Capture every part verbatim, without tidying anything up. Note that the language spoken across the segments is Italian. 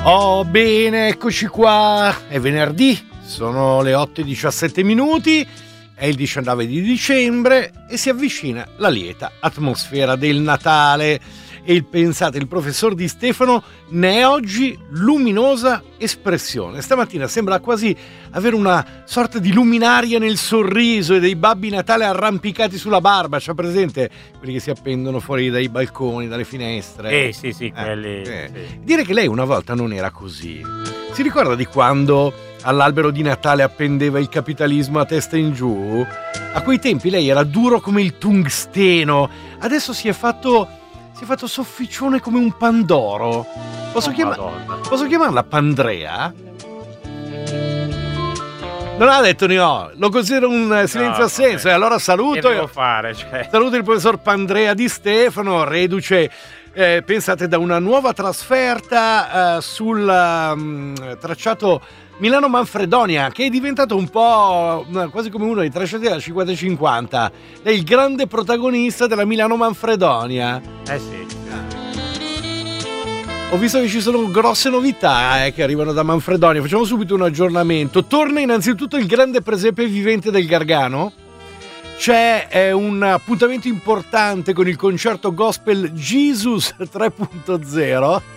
Oh, bene, eccoci qua. È venerdì, sono le otto e diciassette minuti, è il diciannove di dicembre e si avvicina la lieta atmosfera del Natale. E il, pensate, il professor Di Stefano ne è oggi luminosa espressione. Stamattina sembra quasi avere una sorta di luminaria nel sorriso e dei babbi Natale arrampicati sulla barba. C'ha presente quelli che si appendono fuori dai balconi, dalle finestre? Eh sì, sì, quelli. Eh, eh. Sì. Dire che lei una volta non era così. Si ricorda di quando all'albero di Natale appendeva il capitalismo a testa in giù? A quei tempi lei era duro come il tungsteno. Adesso si è fatto... Si è fatto sofficione come un pandoro. Posso, Oh, chiama- Madonna. posso chiamarla Pandrea? Non ha detto no, lo considero un silenzio No, assenso. vabbè. E allora Che saluto, devo fare? Cioè, saluto il professor Pandrea Di Stefano, reduce, eh, pensate, da una nuova trasferta eh, sul um, tracciato Milano-Manfredonia, che è diventato un po' quasi come uno dei tracciati della cinquanta cinquanta. È il grande protagonista della Milano-Manfredonia. eh sì. Ho visto che ci sono grosse novità eh, che arrivano da Manfredonia. Facciamo subito un aggiornamento. Torna innanzitutto il grande presepe vivente del Gargano. C'è eh, un appuntamento importante con il concerto gospel Jesus tre punto zero.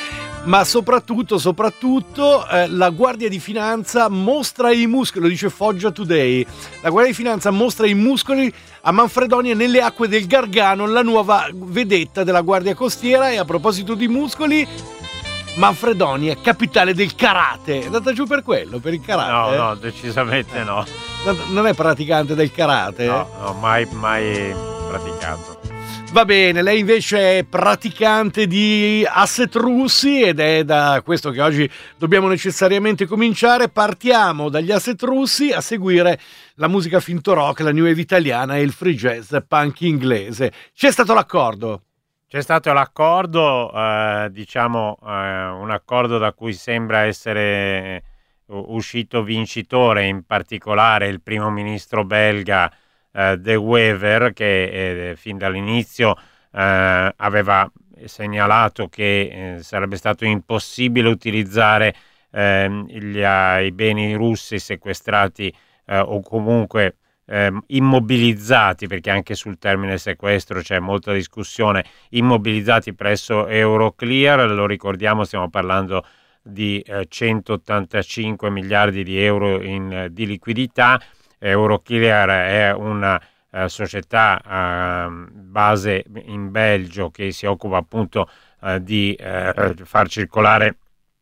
Ma soprattutto, soprattutto eh, la Guardia di Finanza mostra i muscoli, lo dice Foggia Today. La Guardia di Finanza mostra i muscoli a Manfredonia nelle acque del Gargano, la nuova vedetta della Guardia Costiera. E a proposito di muscoli, Manfredonia, capitale del karate. È andata giù per quello, per il karate? No, no, decisamente no. Non è praticante del karate? No, no, mai, mai praticato. Va bene, lei invece è praticante di asset russi ed è da questo che oggi dobbiamo necessariamente cominciare. Partiamo dagli asset russi a seguire la musica finto rock, la new wave italiana e il free jazz punk inglese. C'è stato l'accordo? C'è stato l'accordo, eh, diciamo, eh, un accordo da cui sembra essere uscito vincitore, in particolare il primo ministro belga Uh, De Wever, che eh, fin dall'inizio uh, aveva segnalato che eh, sarebbe stato impossibile utilizzare eh, gli, uh, i beni russi sequestrati uh, o comunque eh, immobilizzati, perché anche sul termine sequestro c'è molta discussione, immobilizzati presso Euroclear. Lo ricordiamo, stiamo parlando di eh, centottantacinque miliardi di euro in, eh, di liquidità. Euroclear è una uh, società uh, base in Belgio che si occupa appunto uh, di uh, far circolare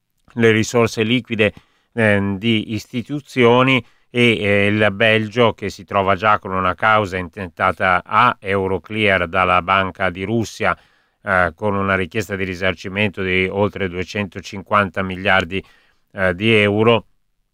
le risorse liquide uh, di istituzioni, e eh, il Belgio, che si trova già con una causa intentata a Euroclear dalla Banca di Russia uh, con una richiesta di risarcimento di oltre duecentocinquanta miliardi uh, di euro,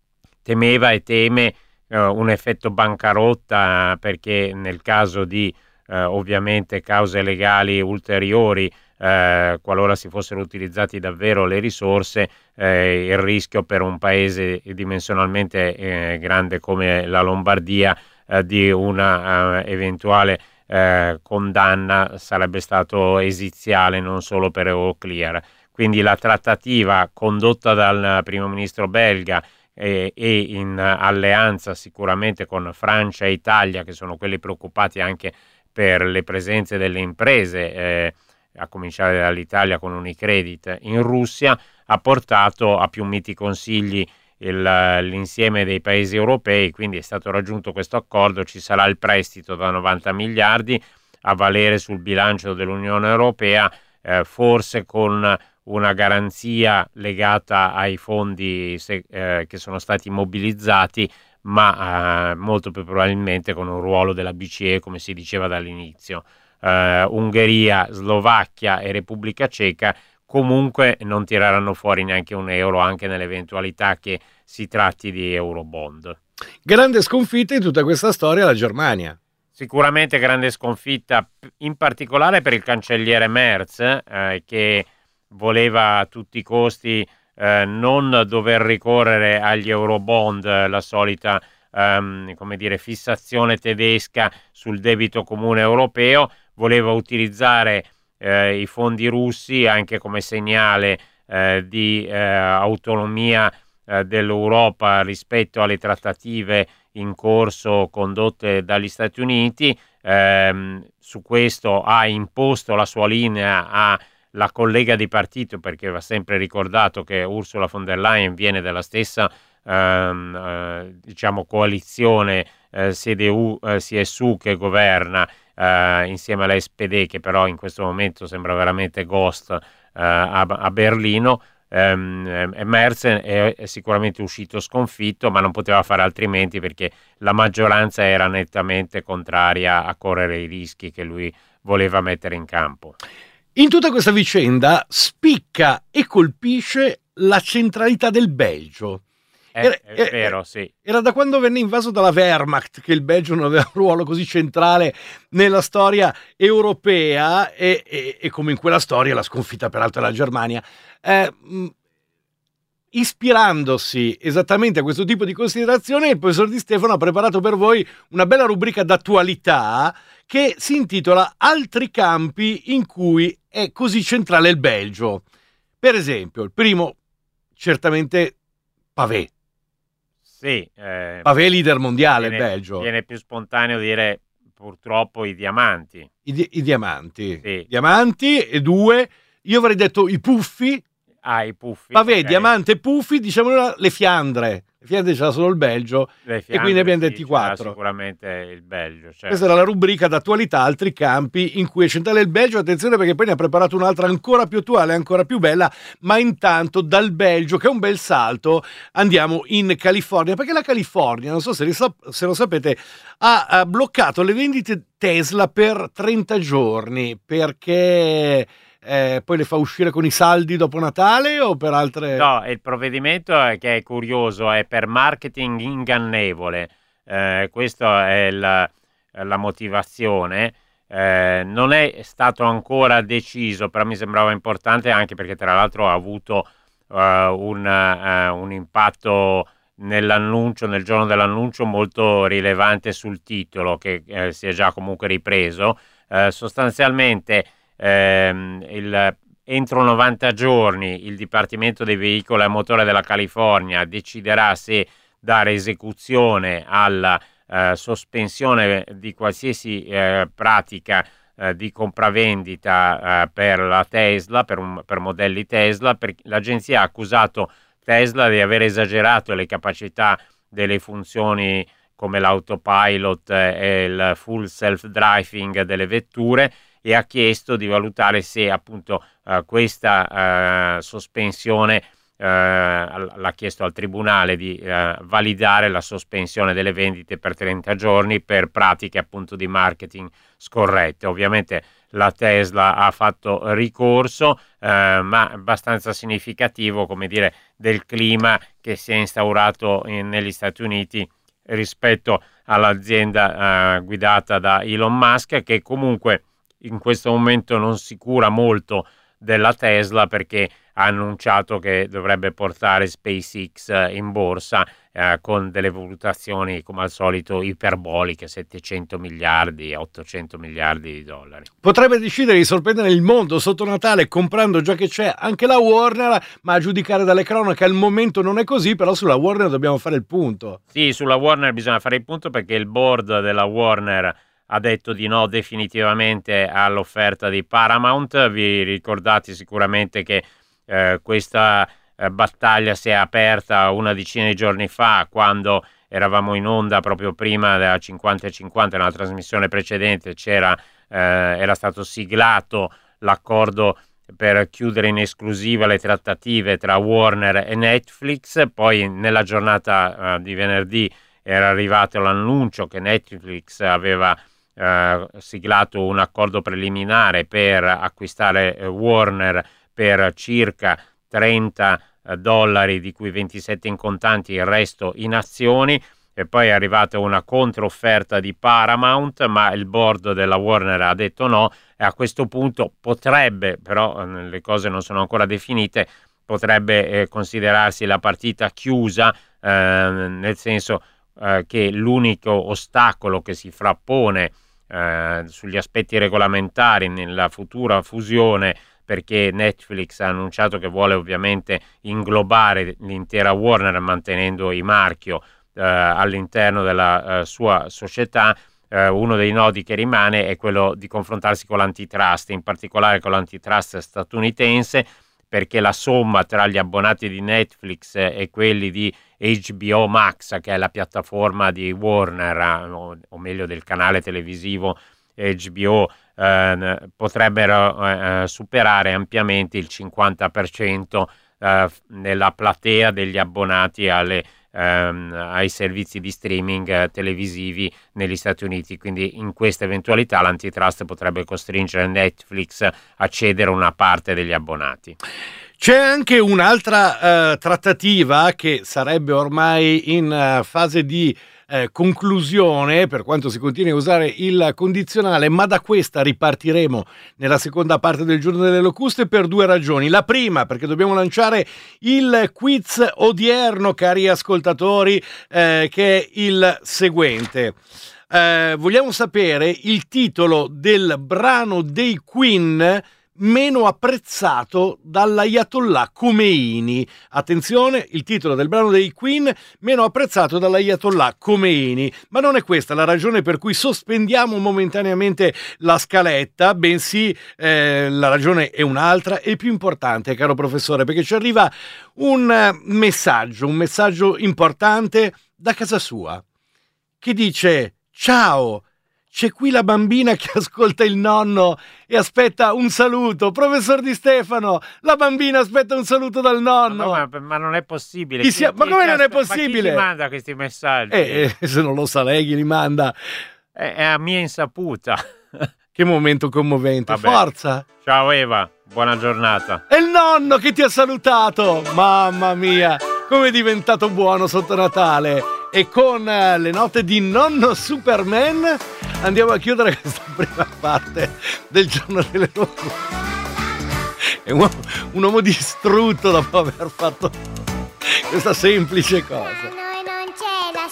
temeva e teme un effetto bancarotta, perché nel caso di eh, ovviamente cause legali ulteriori, eh, qualora si fossero utilizzati davvero le risorse, eh, il rischio per un paese dimensionalmente eh, grande come la Lombardia eh, di una eh, eventuale eh, condanna sarebbe stato esiziale, non solo per Euroclear. Quindi la trattativa condotta dal primo ministro belga e in alleanza sicuramente con Francia e Italia, che sono quelli preoccupati anche per le presenze delle imprese, eh, a cominciare dall'Italia con Unicredit in Russia, ha portato a più miti consigli il, l'insieme dei paesi europei. Quindi è stato raggiunto questo accordo, ci sarà il prestito da novanta miliardi a valere sul bilancio dell'Unione Europea, eh, forse con una garanzia legata ai fondi se, eh, che sono stati mobilizzati, ma eh, molto più probabilmente con un ruolo della B C E, come si diceva dall'inizio. Eh, Ungheria, Slovacchia e Repubblica Ceca comunque non tireranno fuori neanche un euro, anche nell'eventualità che si tratti di Eurobond. Grande sconfitta in tutta questa storia la Germania. Sicuramente grande sconfitta, in particolare per il cancelliere Merz, eh, che voleva a tutti i costi eh, non dover ricorrere agli Eurobond, la solita ehm, come dire, fissazione tedesca sul debito comune europeo. Voleva utilizzare eh, i fondi russi anche come segnale eh, di eh, autonomia eh, dell'Europa rispetto alle trattative in corso condotte dagli Stati Uniti. Ehm, su questo ha imposto la sua linea alla collega di partito, perché va sempre ricordato che Ursula von der Leyen viene dalla stessa ehm, eh, diciamo coalizione eh, C D U eh, C S U che governa eh, insieme all'S P D, che però in questo momento sembra veramente ghost eh, a, a Berlino. Um, Merz è, è sicuramente uscito sconfitto, ma non poteva fare altrimenti, perché la maggioranza era nettamente contraria a correre i rischi che lui voleva mettere in campo. In tutta questa vicenda spicca e colpisce la centralità del Belgio. È, Era, è era, vero, sì. Era da quando venne invaso dalla Wehrmacht che il Belgio non aveva un ruolo così centrale nella storia europea, e, e, e come in quella storia la sconfitta peraltro della Germania. Eh, ispirandosi esattamente a questo tipo di considerazioni, il professor Di Stefano ha preparato per voi una bella rubrica d'attualità che si intitola Altri campi in cui è così centrale il Belgio. Per esempio, il primo, certamente Pavé. Sì, eh, Pavé leader mondiale, viene, il Belgio. Viene più spontaneo dire purtroppo i diamanti. I, di- i diamanti. Sì. Diamanti e due, io avrei detto i puffi. Ah, i puffi. Pavé, okay. diamante e puffi, diciamo le Fiandre. Le Fiandre c'era solo il Belgio, Le e Fiandre, quindi abbiamo sì, detti quattro. Sicuramente il Belgio. Certo. Questa era la rubrica d'attualità, altri campi in cui è centrale il Belgio. Attenzione, perché poi ne ha preparato un'altra ancora più attuale, ancora più bella, ma intanto dal Belgio, che è un bel salto, andiamo in California, perché la California, non so se, sap- se lo sapete, ha, ha bloccato le vendite Tesla per trenta giorni, perché... Eh, poi le fa uscire con i saldi dopo Natale o per altre... No, il provvedimento è che è curioso, è per marketing ingannevole, eh, questa è la, la motivazione, eh, non è stato ancora deciso, però mi sembrava importante, anche perché tra l'altro ha avuto uh, un, uh, un impatto nell'annuncio, nel giorno dell'annuncio, molto rilevante sul titolo, che eh, si è già comunque ripreso. Eh, sostanzialmente Ehm, il, entro novanta giorni il Dipartimento dei Veicoli a motore della California deciderà se dare esecuzione alla eh, sospensione di qualsiasi eh, pratica eh, di compravendita eh, per la Tesla, per, un, per modelli Tesla. Per, l'agenzia ha accusato Tesla di aver esagerato le capacità delle funzioni come l'autopilot e il full self-driving delle vetture, e ha chiesto di valutare se appunto uh, questa uh, sospensione, uh, l'ha chiesto al tribunale di uh, validare la sospensione delle vendite per trenta giorni per pratiche appunto di marketing scorrette. Ovviamente la Tesla ha fatto ricorso, uh, ma abbastanza significativo, come dire, del clima che si è instaurato in, negli Stati Uniti rispetto all'azienda uh, guidata da Elon Musk, che comunque in questo momento non si cura molto della Tesla, perché ha annunciato che dovrebbe portare SpaceX in borsa eh, con delle valutazioni come al solito iperboliche, settecento miliardi, ottocento miliardi di dollari. Potrebbe decidere di sorprendere il mondo sotto Natale comprando, già che c'è, anche la Warner, ma a giudicare dalle cronache al momento non è così. Però sulla Warner dobbiamo fare il punto. Sì, sulla Warner bisogna fare il punto, perché il board della Warner ha detto di no definitivamente all'offerta di Paramount. Vi ricordate sicuramente che eh, questa eh, battaglia si è aperta una decina di giorni fa, quando eravamo in onda proprio prima della cinquanta e cinquanta, nella trasmissione precedente c'era, eh, era stato siglato l'accordo per chiudere in esclusiva le trattative tra Warner e Netflix. Poi nella giornata eh, di venerdì era arrivato l'annuncio che Netflix aveva Uh, siglato un accordo preliminare per acquistare uh, Warner per circa trenta dollari, di cui ventisette in contanti, il resto in azioni. E poi è arrivata una controofferta di Paramount, ma il board della Warner ha detto no, e a questo punto potrebbe, però le cose non sono ancora definite, potrebbe eh, considerarsi la partita chiusa, eh, nel senso eh, che l'unico ostacolo che si frappone Uh, sugli aspetti regolamentari nella futura fusione perché Netflix ha annunciato che vuole ovviamente inglobare l'intera Warner mantenendo il marchio eh, all'interno della eh, sua società. Uh, uno dei nodi che rimane è quello di confrontarsi con l'antitrust, in particolare con l'antitrust statunitense, perché la somma tra gli abbonati di Netflix e quelli di H B O Max, che è la piattaforma di Warner, o, o meglio del canale televisivo H B O, eh, potrebbero eh, superare ampiamente il cinquanta per cento eh, nella platea degli abbonati alle Ehm, ai servizi di streaming eh, televisivi negli Stati Uniti. Quindi in questa eventualità l'antitrust potrebbe costringere Netflix a cedere una parte degli abbonati. C'è anche un'altra uh, trattativa che sarebbe ormai in uh, fase di eh, conclusione, per quanto si continui a usare il condizionale, ma da questa ripartiremo nella seconda parte del Giorno delle Locuste per due ragioni. La prima, perché dobbiamo lanciare il quiz odierno, cari ascoltatori, eh, che è il seguente. Eh, vogliamo sapere il titolo del brano dei Queen meno apprezzato dall'Ayatollah Khomeini. Attenzione, il titolo del brano dei Queen meno apprezzato dall'Ayatollah Khomeini. Ma non è questa la ragione per cui sospendiamo momentaneamente la scaletta, bensì eh, la ragione è un'altra e più importante, caro professore, perché ci arriva un messaggio, un messaggio importante da casa sua, che dice: ciao, c'è qui la bambina che ascolta il nonno e aspetta un saluto. Professor Di Stefano, la bambina aspetta un saluto dal nonno. Ma, ma, ma non è possibile. Chi sia, chi, ma chi, come chi non è aspe- possibile? Ma chi ti manda questi messaggi? Eh, eh, se non lo sa lei chi li manda. È, è a mia insaputa. Che momento commovente. Vabbè. Forza. Ciao Eva, buona giornata. È il nonno che ti ha salutato. Mamma mia, come è diventato buono sotto Natale. E con uh, le note di nonno Superman andiamo a chiudere questa prima parte del Giorno delle Locuste. È un uomo, un uomo distrutto dopo aver fatto questa semplice cosa. Noi non c'è la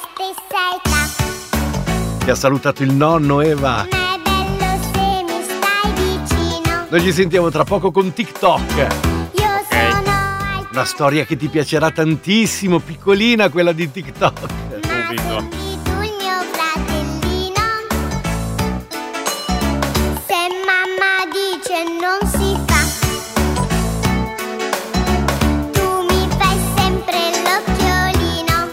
stessa età. Ti ha salutato il nonno, Eva. Ma è bello se mi stai vicino. Noi ci sentiamo tra poco con TikTok. Io sono al Una storia che ti piacerà tantissimo, piccolina, quella di TikTok. ma sembri tu il mio fratellino. Se mamma dice non si fa, tu mi fai sempre l'occhiolino.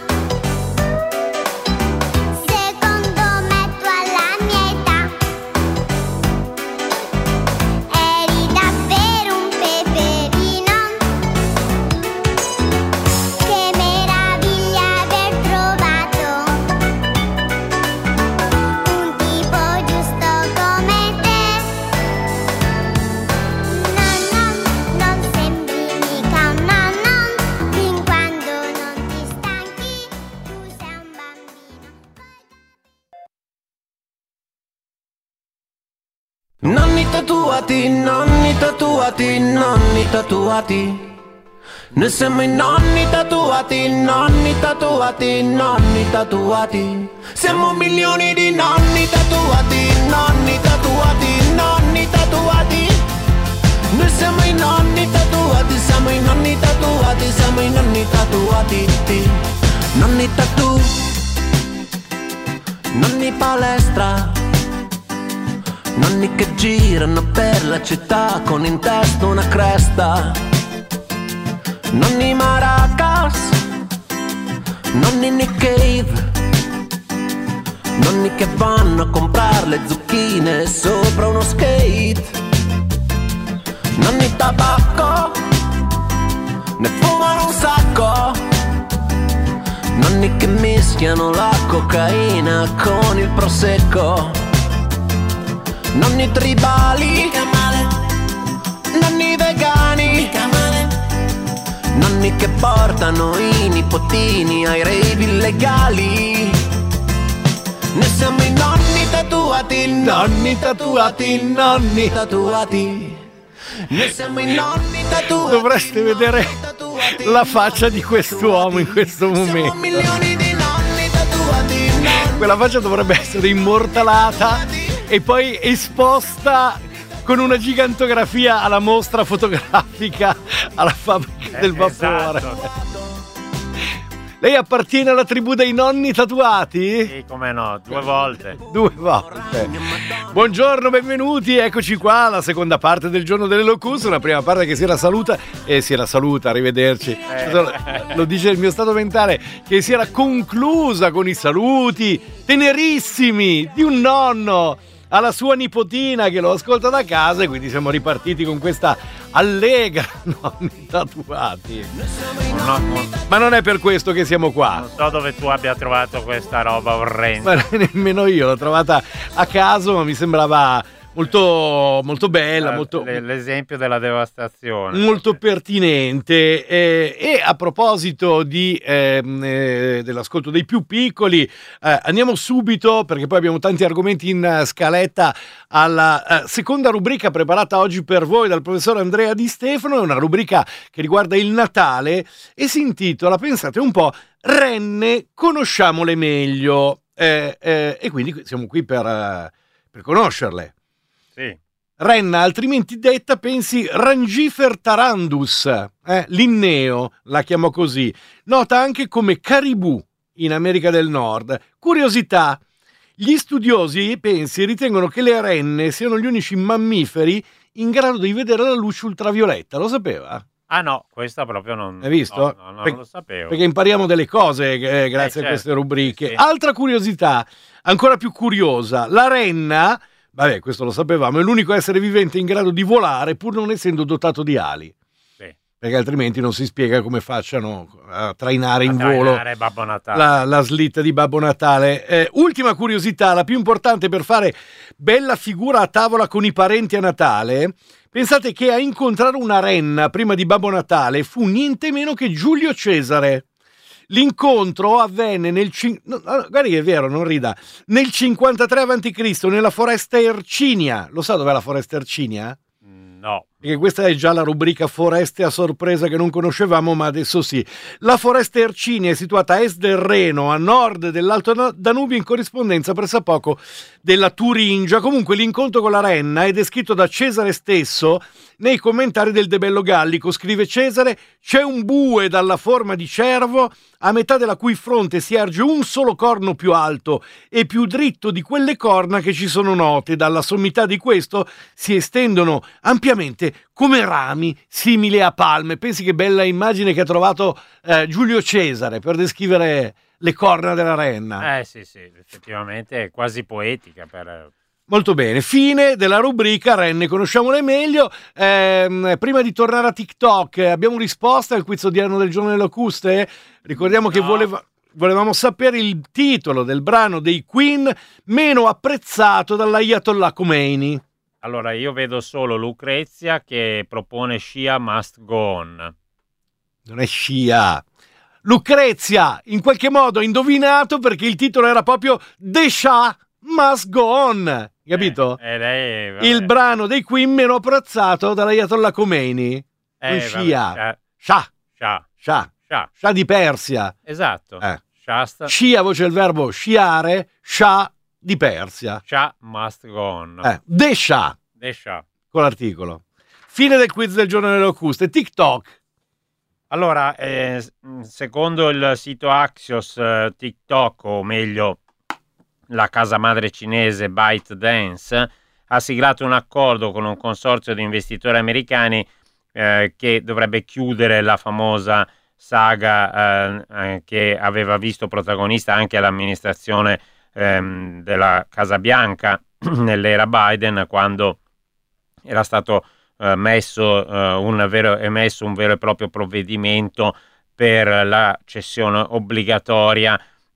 Secondo me tu alla mia età eri davvero un peperino. Che meraviglia aver trovato un tipo giusto come te. No, no, non sembri mica un nonno, fin quando non ti stanchi, tu sei un bambino. Nonni tatuati, nonni tatuati, nonni tatuati. Noi siamo i nonni tatuati, nonni tatuati, nonni tatuati. Siamo milioni di nonni tatuati, nonni tatuati, nonni tatuati. Noi siamo i nonni tatuati, siamo i nonni tatuati, siamo i nonni tatuati. Nonni tatu, nonni palestra. Nonni che girano per la città con in testa una cresta. Nonni maracas, nonni Nick Cave. Nonni che vanno a comprare le zucchine sopra uno skate. Nonni tabacco, ne fumano un sacco. Nonni che mischiano la cocaina con il prosecco. Nonni tribali, nonni vegani, nonni che portano i nipotini ai rave illegali. Noi siamo i nonni tatuati, Nonni tatuati, nonni. tatuati. Noi siamo i nonni tatuati. Dovreste vedere tatuati, la faccia di quest'uomo in questo Siamo momento. milioni di nonni tatuati, nonni Quella faccia dovrebbe essere immortalata e poi esposta con una gigantografia alla mostra fotografica alla fabbrica Eh, del vapore. esatto. Lei appartiene alla tribù dei nonni tatuati? Sì, come no, due volte. Due volte. Buongiorno, benvenuti, eccoci qua alla seconda parte del giorno delle locuste, una prima parte che si era saluta e si era saluta, arrivederci. Eh. Lo dice il mio stato mentale, che si era conclusa con i saluti tenerissimi di un nonno alla sua nipotina che lo ascolta da casa, e quindi siamo ripartiti con questa allegra nonni tatuati. No, no, Ma non è per questo che siamo qua. non so dove tu abbia trovato questa roba orrenda. Ma nemmeno io l'ho trovata a caso, ma mi sembrava molto, molto bella, Eh, molto, l- L'esempio della devastazione. molto pertinente. Eh, e a proposito di, ehm, eh, dell'ascolto dei più piccoli, eh, andiamo subito, perché poi abbiamo tanti argomenti in eh, scaletta, alla eh, seconda rubrica preparata oggi per voi dal professor Andrea Di Stefano. È una rubrica che riguarda il Natale e si intitola, pensate un po', Renne, conosciamole meglio. Eh, eh, e quindi siamo qui per, eh, per conoscerle. Sì. Renna, altrimenti detta, pensi Rangifer tarandus, eh? Linneo la chiamò così, nota anche come caribù in America del Nord. Curiosità, gli studiosi, pensi, ritengono che le renne siano gli unici mammiferi in grado di vedere la luce ultravioletta, lo sapeva? Ah no, questa proprio non, Hai visto? no, no, non Per- lo sapevo. Perché impariamo delle cose eh, grazie Eh, a certo, queste rubriche. sì. Altra curiosità, ancora più curiosa, la renna, vabbè, questo lo sapevamo, è l'unico essere vivente in grado di volare pur non essendo dotato di ali, Sì. perché altrimenti non si spiega come facciano a trainare in A volo trainare Babbo Natale. la, la slitta di Babbo Natale. Eh, ultima curiosità, la più importante per fare bella figura a tavola con i parenti a Natale. Pensate che a incontrare una renna prima di Babbo Natale fu niente meno che Giulio Cesare. L'incontro avvenne nel cin- no, no, guardi che è vero, non rida, nel cinquantatré avanti Cristo nella foresta Ercinia. Lo sa dov'è la foresta Ercinia? Mm, No. Perché questa è già la rubrica foreste a sorpresa che non conoscevamo, ma adesso sì. La foresta Ercinia è situata a est del Reno, a nord dell'Alto Danubio, in corrispondenza pressappoco della Turingia. Comunque l'incontro con la renna è descritto da Cesare stesso nei commentari del De Bello Gallico. Scrive Cesare: c'è un bue dalla forma di cervo, a metà della cui fronte si erge un solo corno più alto e più dritto di quelle corna che ci sono note. Dalla sommità di questo si estendono ampiamente come rami simili a palme. Pensi che bella immagine che ha trovato eh, Giulio Cesare per descrivere le corna della renna. Eh sì, sì, effettivamente è quasi poetica per... Molto bene, fine della rubrica Renne, conosciamole meglio. Ehm, prima di tornare a TikTok, eh, abbiamo risposta al quiz odierno del giorno delle locuste. Ricordiamo che No. voleva- volevamo sapere il titolo del brano dei Queen meno apprezzato dall'Ayatollah Khomeini. Allora, io vedo solo Lucrezia che propone Shia Must Go On. Non è Scia. Lucrezia, in qualche modo ha indovinato, perché il titolo era proprio The Shah Must Go On. Capito? Eh, e lei... vabbè. Il brano dei Queen meno apprezzato dall'Ayatollah Khomeini. Eh, non vabbè, Shia. Shah, Shah. Shah, Shah. Shah. Shah di Persia. Esatto. Eh. Shasta, Scia, voce il verbo sciare, Shah di Persia. Shah Must Go On. Eh, The Shah, The Shah. con l'articolo. Fine del quiz del giorno delle locuste. TikTok. Allora, eh, s- secondo il sito Axios, eh, TikTok, o meglio la casa madre cinese ByteDance, ha siglato un accordo con un consorzio di investitori americani eh, che dovrebbe chiudere la famosa saga eh, eh, che aveva visto protagonista anche l'amministrazione ehm, della Casa Bianca nell'era Biden, quando era stato eh, messo, eh, un vero, emesso un vero e proprio provvedimento per la cessione obbligatoria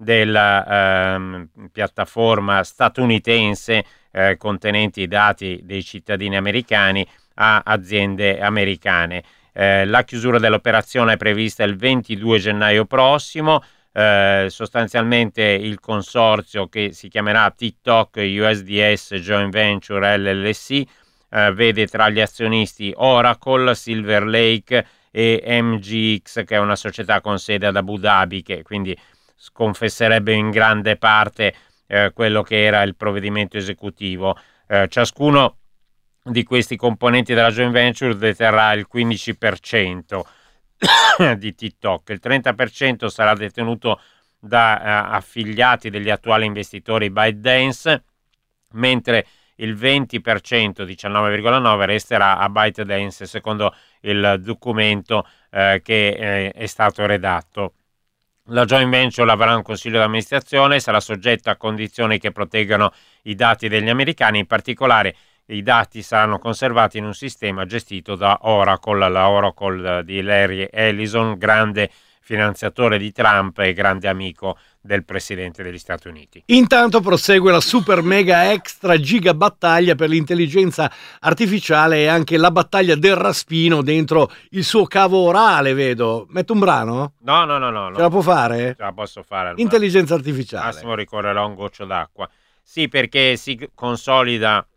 della ehm, piattaforma statunitense eh, contenenti i dati dei cittadini americani a aziende americane. Eh, la chiusura dell'operazione è prevista il ventidue gennaio prossimo. Eh, sostanzialmente il consorzio, che si chiamerà TikTok U S D S Joint Venture L L C, eh, vede tra gli azionisti Oracle, Silver Lake e M G X, che è una società con sede ad Abu Dhabi, che quindi sconfesserebbe in grande parte eh, quello che era il provvedimento esecutivo. Eh, ciascuno di questi componenti della joint venture deterrà il quindici per cento di TikTok, il trenta per cento sarà detenuto da uh, affiliati degli attuali investitori ByteDance, mentre il venti per cento, diciannove virgola nove, resterà a ByteDance secondo il documento uh, che uh, è stato redatto. La joint venture avrà un consiglio di amministrazione, sarà soggetta a condizioni che proteggano i dati degli americani, in particolare i dati saranno conservati in un sistema gestito da Oracle, la Oracle di Larry Ellison, grande finanziatore di Trump e grande amico del presidente degli Stati Uniti. Intanto prosegue la super mega extra giga battaglia per l'intelligenza artificiale e anche la battaglia del raspino dentro il suo cavo orale, vedo. Metto un brano? No, no, no, no. Ce la può fare? Ce la posso fare. Intelligenza artificiale. Massimo ricorrerà un goccio d'acqua. Sì, perché si consolida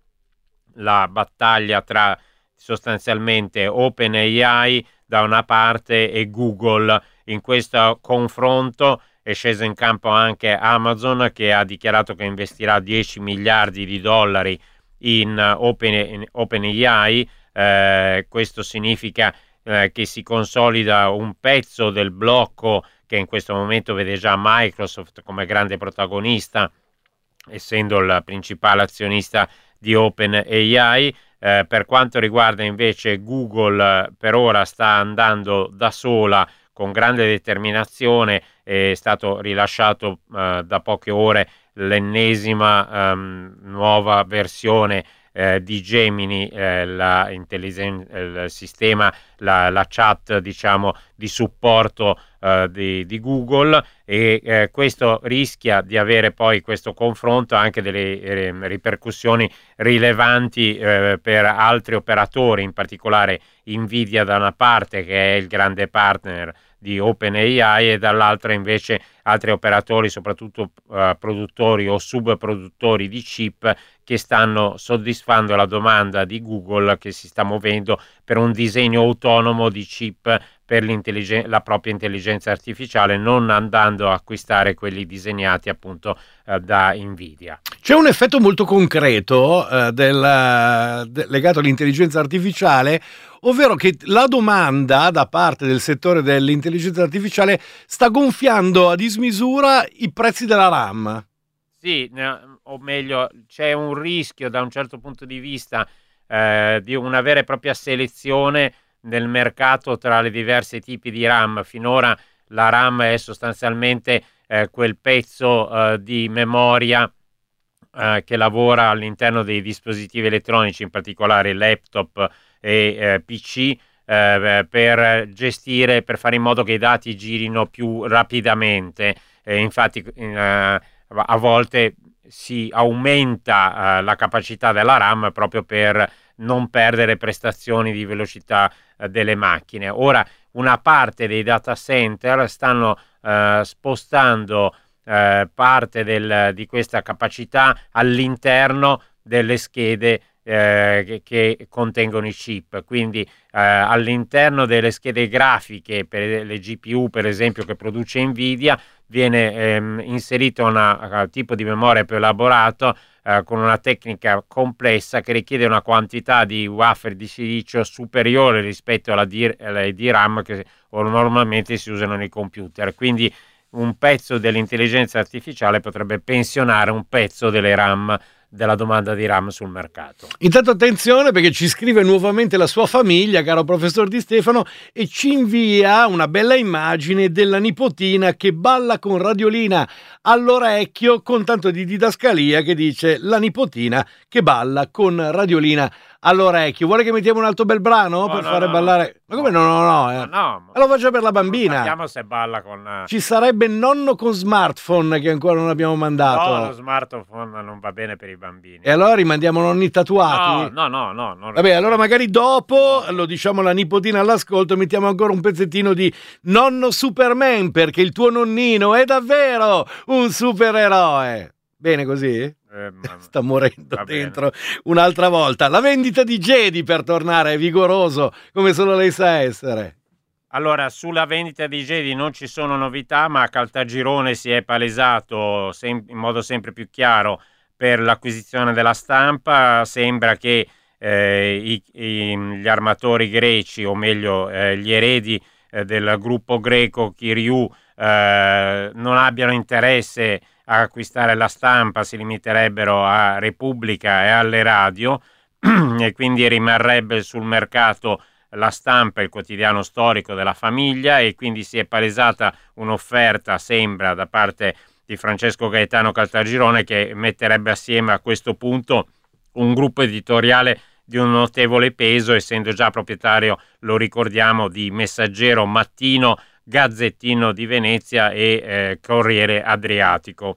la battaglia tra sostanzialmente OpenAI da una parte e Google. In questo confronto è sceso in campo anche Amazon, che ha dichiarato che investirà dieci miliardi di dollari in Open, OpenAI. Eh, questo significa eh, che si consolida un pezzo del blocco che in questo momento vede già Microsoft come grande protagonista, essendo il principale azionista di OpenAI. Eh, per quanto riguarda invece Google, per ora sta andando da sola con grande determinazione. È stato rilasciato eh, da poche ore l'ennesima um, nuova versione eh, di Gemini, eh, la intelligen- il sistema, la, la chat diciamo di supporto eh, di, di Google, e eh, questo rischia di avere poi questo confronto anche delle eh, ripercussioni rilevanti eh, per altri operatori, in particolare Nvidia da una parte, che è il grande partner di OpenAI, e dall'altra invece altri operatori, soprattutto uh, produttori o subproduttori di chip, che stanno soddisfando la domanda di Google, che si sta muovendo per un disegno autonomo di chip per la propria intelligenza artificiale, non andando a acquistare quelli disegnati appunto uh, da Nvidia. C'è un effetto molto concreto uh, del, de, legato all'intelligenza artificiale, ovvero che la domanda da parte del settore dell'intelligenza artificiale sta gonfiando a dismisura i prezzi della RAM. Sì, o meglio, c'è un rischio da un certo punto di vista eh, di una vera e propria selezione nel mercato tra le diverse tipi di RAM. Finora la RAM è sostanzialmente eh, quel pezzo eh, di memoria eh, che lavora all'interno dei dispositivi elettronici, in particolare laptop e eh, P C, eh, per gestire, per fare in modo che i dati girino più rapidamente. Eh, infatti eh, a volte si aumenta eh, la capacità della RAM proprio per non perdere prestazioni di velocità eh, delle macchine. Ora, una parte dei data center stanno eh, spostando eh, parte del, di questa capacità all'interno delle schede eh, che, che contengono i chip, quindi eh, all'interno delle schede grafiche per le G P U, per esempio, che produce Nvidia, viene ehm, inserito un tipo di memoria più elaborato eh, con una tecnica complessa che richiede una quantità di wafer di silicio superiore rispetto alla D- alle D RAM che normalmente si usano nei computer. Quindi un pezzo dell'intelligenza artificiale potrebbe pensionare un pezzo delle RAM, della domanda di RAM sul mercato. Intanto attenzione, perché ci scrive nuovamente la sua famiglia, caro professor Di Stefano, e ci invia una bella immagine della nipotina che balla con radiolina all'orecchio, con tanto di didascalia, che dice la nipotina che balla con radiolina all'orecchio. Vuole che mettiamo un altro bel brano no, per no, fare no, ballare? Ma come no, no, no? Eh. no, no ma lo faccio per la bambina. Vediamo se balla con... Ci sarebbe nonno con smartphone che ancora non abbiamo mandato. No, lo smartphone non va bene per i bambini. E allora rimandiamo nonni tatuati? No, no, no, no. Vabbè, allora magari dopo lo diciamo alla nipotina all'ascolto, mettiamo ancora un pezzettino di Nonno Superman, perché il tuo nonnino è davvero un supereroe. Bene così? Eh, ma... Sta morendo dentro un'altra volta. La vendita di Jedi, per tornare vigoroso come solo lei sa essere. Allora, sulla vendita di Jedi non ci sono novità, ma Caltagirone si è palesato sem- in modo sempre più chiaro per l'acquisizione della stampa. Sembra che eh, i, i, gli armatori greci, o meglio eh, gli eredi eh, del gruppo greco Chiriou, eh, non abbiano interesse a acquistare la stampa, si limiterebbero a Repubblica e alle radio, e quindi rimarrebbe sul mercato La Stampa, il quotidiano storico della famiglia, e quindi si è palesata un'offerta, sembra, da parte di Francesco Gaetano Caltagirone, che metterebbe assieme a questo punto un gruppo editoriale di un notevole peso, essendo già proprietario, lo ricordiamo, di Messaggero, Mattino, Gazzettino di Venezia e eh, Corriere Adriatico.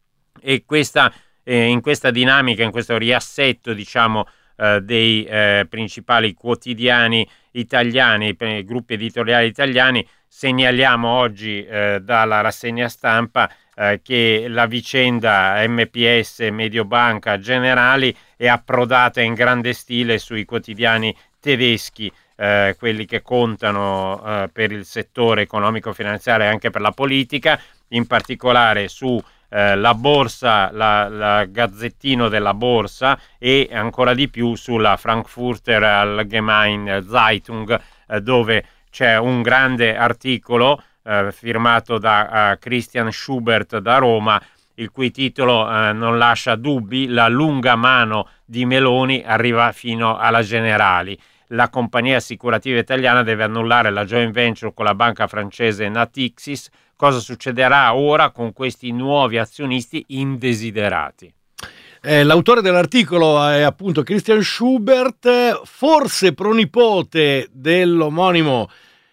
E questa, eh, in questa dinamica, in questo riassetto, diciamo, eh, dei eh, principali quotidiani italiani, i gruppi editoriali italiani, segnaliamo oggi eh, dalla rassegna stampa eh, che la vicenda M P S, Mediobanca, Generali è approdata in grande stile sui quotidiani tedeschi, eh, quelli che contano eh, per il settore economico-finanziario e anche per la politica, in particolare su eh, la borsa, la, la Gazzettino della borsa, e ancora di più sulla Frankfurter Allgemeine Zeitung, eh, dove c'è un grande articolo eh, firmato da uh, Christian Schubert da Roma, il cui titolo eh, non lascia dubbi: la lunga mano di Meloni arriva fino alla Generali. La compagnia assicurativa italiana deve annullare la joint venture con la banca francese Natixis. Cosa succederà ora con questi nuovi azionisti indesiderati? Eh, l'autore dell'articolo è appunto Christian Schubert, forse pronipote dell'omonimo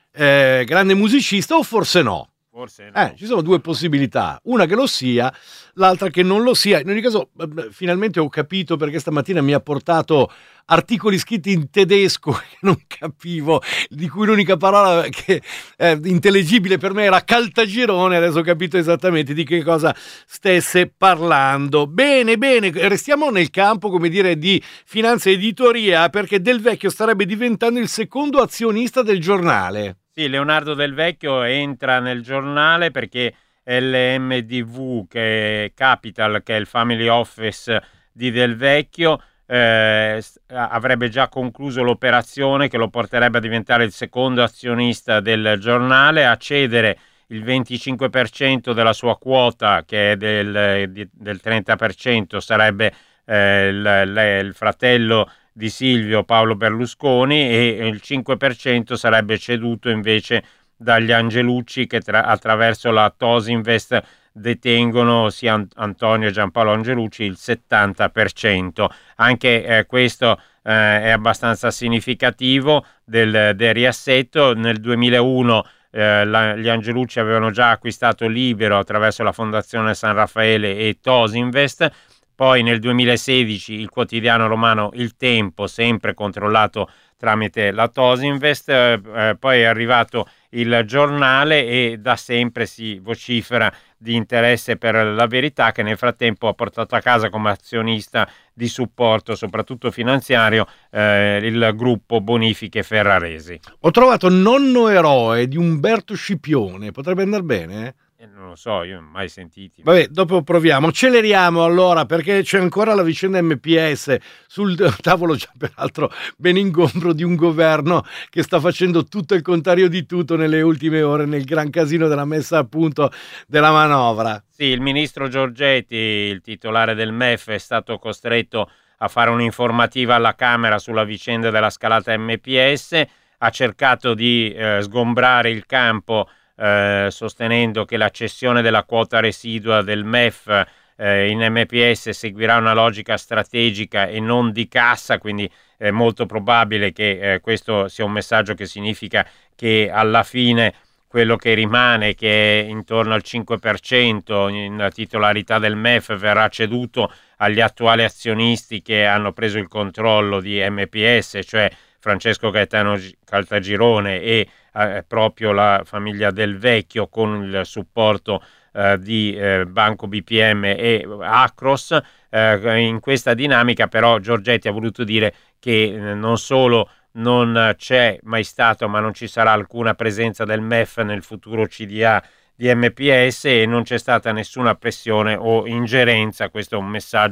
eh, grande musicista, o forse no. Forse no. Eh, ci sono due possibilità, una che lo sia, l'altra che non lo sia. In ogni caso, finalmente ho capito perché stamattina mi ha portato articoli scritti in tedesco che non capivo, di cui l'unica parola che è intelligibile per me era Caltagirone. Adesso ho capito esattamente di che cosa stesse parlando. Bene, bene, restiamo nel campo, come dire, di finanza e editoria, perché Del Vecchio starebbe diventando il secondo azionista del giornale. Sì, Leonardo Del Vecchio entra nel giornale perché L M D V, che è Capital, che è il family office di Del Vecchio, eh, avrebbe già concluso l'operazione che lo porterebbe a diventare il secondo azionista del giornale, a cedere il venticinque per cento della sua quota, che è del, di, del trenta per cento, sarebbe eh, il, il fratello di Silvio, Paolo Berlusconi, e il cinque per cento sarebbe ceduto invece dagli Angelucci, che tra, attraverso la Tosinvest detengono sia Antonio e Giampaolo Angelucci il settanta per cento. Anche eh, questo eh, è abbastanza significativo del, del riassetto. Nel duemilauno eh, la, gli Angelucci avevano già acquistato Libero attraverso la Fondazione San Raffaele e Tosinvest. Poi nel duemilasedici il quotidiano romano Il Tempo, sempre controllato tramite la Tosinvest, eh, poi è arrivato il Giornale, e da sempre si vocifera di interesse per La Verità, che nel frattempo ha portato a casa come azionista di supporto, soprattutto finanziario, eh, il gruppo Bonifiche Ferraresi. Ho trovato Nonno Eroe di Umberto Scipione, potrebbe andare bene? Eh? Eh, non lo so, io non ho mai sentiti. Vabbè, dopo proviamo. Acceleriamo allora, perché c'è ancora la vicenda M P S sul tavolo, già peraltro ben ingombro di un governo che sta facendo tutto il contrario di tutto nelle ultime ore, nel gran casino della messa a punto della manovra. Sì, il ministro Giorgetti, il titolare del M E F, è stato costretto a fare un'informativa alla Camera sulla vicenda della scalata M P S, ha cercato di eh, sgombrare il campo Eh, sostenendo che la cessione della quota residua del M E F eh, in M P S seguirà una logica strategica e non di cassa, quindi è molto probabile che eh, questo sia un messaggio che significa che alla fine quello che rimane, che è intorno al cinque per cento in titolarità del M E F, verrà ceduto agli attuali azionisti che hanno preso il controllo di M P S, cioè Francesco Gaetano Caltagirone e eh, proprio la famiglia Del Vecchio, con il supporto eh, di eh, Banco B P M e Acros. Eh, in questa dinamica però Giorgetti ha voluto dire che eh, non solo non c'è mai stato, ma non ci sarà alcuna presenza del M E F nel futuro C D A di M P S, e non c'è stata nessuna pressione o ingerenza. Questo è un messaggio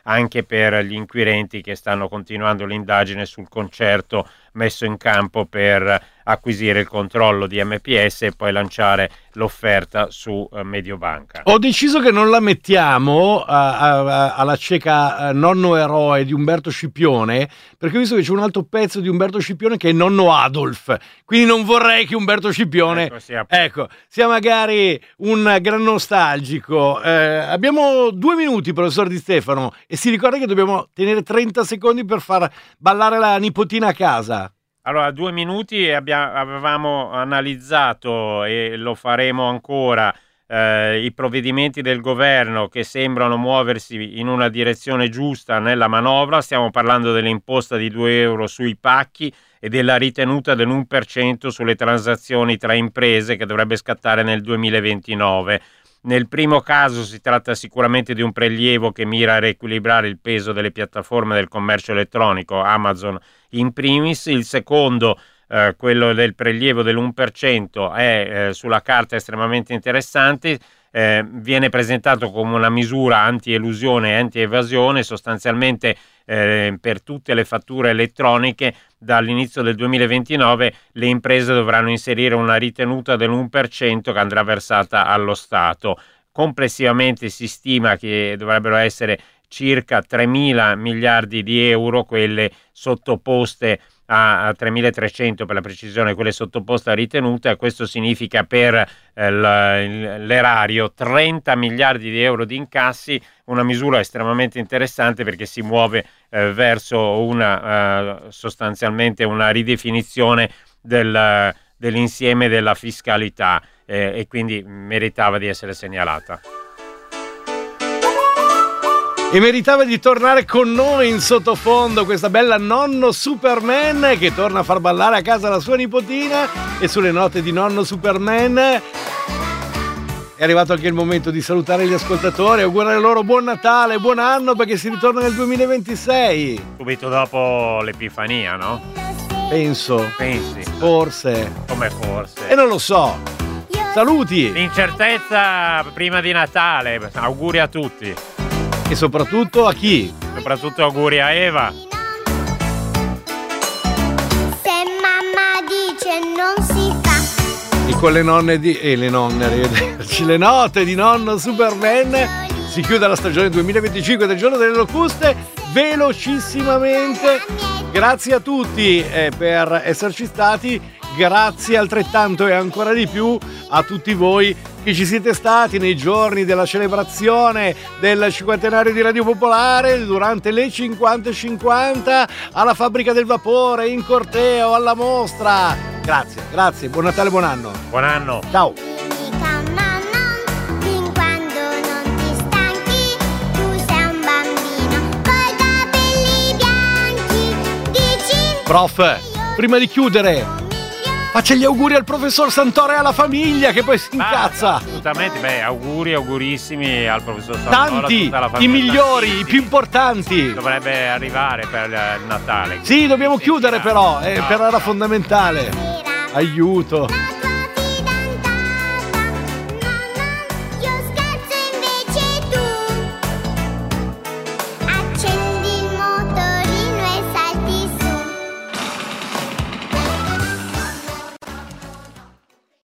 anche per gli inquirenti che stanno continuando l'indagine sul concerto messo in campo per acquisire il controllo di M P S e poi lanciare l'offerta su uh, Mediobanca. Ho deciso che non la mettiamo uh, uh, alla cieca uh, nonno eroe di Umberto Scipione, perché ho visto che c'è un altro pezzo di Umberto Scipione che è nonno Adolf, quindi non vorrei che Umberto Scipione ecco, sia... ecco, sia magari un gran nostalgico. Eh, abbiamo due minuti, professor Di Stefano, e si ricorda che dobbiamo tenere trenta secondi per far ballare la nipotina a casa. Allora, due minuti e abbia- avevamo analizzato, e lo faremo ancora, eh, i provvedimenti del governo che sembrano muoversi in una direzione giusta nella manovra. Stiamo parlando dell'imposta di due euro sui pacchi e della ritenuta dell'uno per cento sulle transazioni tra imprese che dovrebbe scattare nel duemilaventinove. Nel primo caso si tratta sicuramente di un prelievo che mira a riequilibrare il peso delle piattaforme del commercio elettronico, Amazon in primis. Il secondo, eh, quello del prelievo dell'uno per cento, è eh, sulla carta estremamente interessante. Eh, viene presentato come una misura anti-elusione e anti-evasione, sostanzialmente eh, per tutte le fatture elettroniche dall'inizio del duemilaventinove le imprese dovranno inserire una ritenuta dell'uno per cento che andrà versata allo Stato. Complessivamente si stima che dovrebbero essere circa tremila miliardi di euro quelle sottoposte a tremilatrecento per la precisione, quelle sottoposte a ritenuta, e questo significa per eh, l'erario trenta miliardi di euro di incassi, una misura estremamente interessante perché si muove eh, verso una eh, sostanzialmente una ridefinizione del, dell'insieme della fiscalità eh, e quindi meritava di essere segnalata. E meritava di tornare con noi in sottofondo questa bella nonno Superman che torna a far ballare a casa la sua nipotina. E sulle note di nonno Superman è arrivato anche il momento di salutare gli ascoltatori, augurare loro buon Natale, buon anno, perché si ritorna nel duemilaventisei. Subito dopo l'Epifania, no? Penso. Pensi? Forse. Come forse? E non lo so. Saluti. L'incertezza prima di Natale, auguri a tutti. E soprattutto a chi? Soprattutto auguri a Eva. Se mamma dice non si fa. E con le nonne di... e le nonne, arrivederci. Le note di nonno Superman. Si chiude la stagione duemilaventicinque del Giorno delle Locuste velocissimamente. Grazie a tutti eh, per esserci stati. Grazie altrettanto e ancora di più a tutti voi che ci siete stati nei giorni della celebrazione del cinquantenario di Radio Popolare, durante le cinquanta e cinquanta, alla Fabbrica del Vapore, in corteo, alla mostra. Grazie, grazie, buon Natale, buon anno. Buon anno. Ciao. Mica un nonno, fin quando non ti stanchi, tu sei un bambino coi capelli bianchi. Dici Prof, prima di chiudere, faccia gli auguri al professor Santoro e alla famiglia che poi si incazza. Ah, assolutamente, beh, auguri, augurissimi al professor Santoro. Tanti, tutta la i famiglia, migliori, tantissimi. i più importanti. Dovrebbe arrivare per il Natale. Sì, dobbiamo chiudere però, eh, No. però era fondamentale. sera Aiuto. notte